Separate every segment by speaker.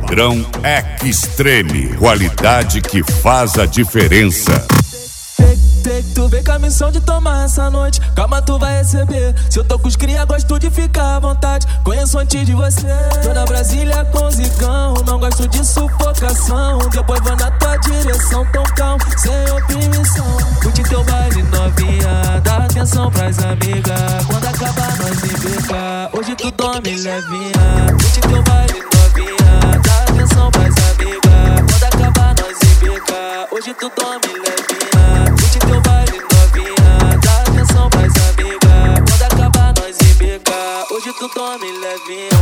Speaker 1: Padrão Extreme, qualidade que faz a diferença.
Speaker 2: Tu vem com a missão de tomar essa noite, calma tu vai receber. Se eu tô com os cria, gosto de ficar à vontade, conheço antes de você. Tô na Brasília com zicão, não gosto de sufocação. Depois vou na tua direção, tão calmo, sem oprimição. Curte teu baile novinha, dá atenção pras amigas. Quando acabar nós embica, hoje tu dorme levinha. Curte teu baile novinha, dá atenção pras amigas. Quando acabar nós embica, hoje tu dorme levinha. Curte teu baile novinha, dá atenção pras amigas. Quando acabar nós embica, hoje tu dorme levinha.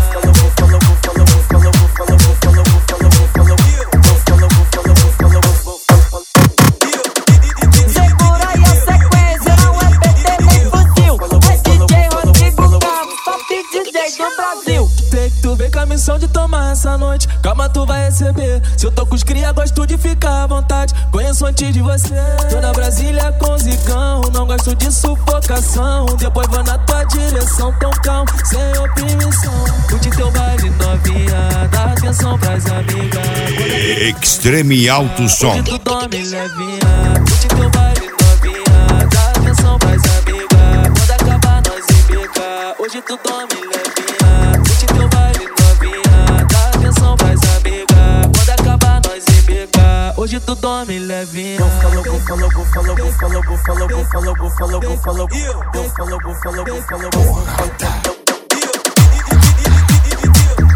Speaker 3: Segura aí a sequência, não é PT nem fuzil. É DJ Rodrigo Campos, top DJ do Brasil.
Speaker 2: Tu vem com a missão de tomar essa noite, calma tu vai receber. Se eu tô com os cria, gosto de ficar à vontade, conheço antes de você. Tô na Brasília com zicão, não gosto de sufocação. Depois vou na tua direção, tão calmo, sem oprimição. Curte teu baile novinha, dá atenção pras amigas.
Speaker 1: Extreme Alto Som.
Speaker 2: Hoje tu dorme levinha. Curte teu baile novinha, dá atenção pras amigas. Quando acabar nós embica, hoje tu dorme levinha. Curte teu baile novinha, dá atenção pras amigas. Quando acabar nós embica, hoje tu dorme levinha.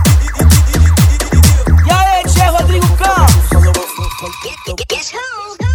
Speaker 3: E aí, DJ Rodrigo Campos.
Speaker 4: It's who?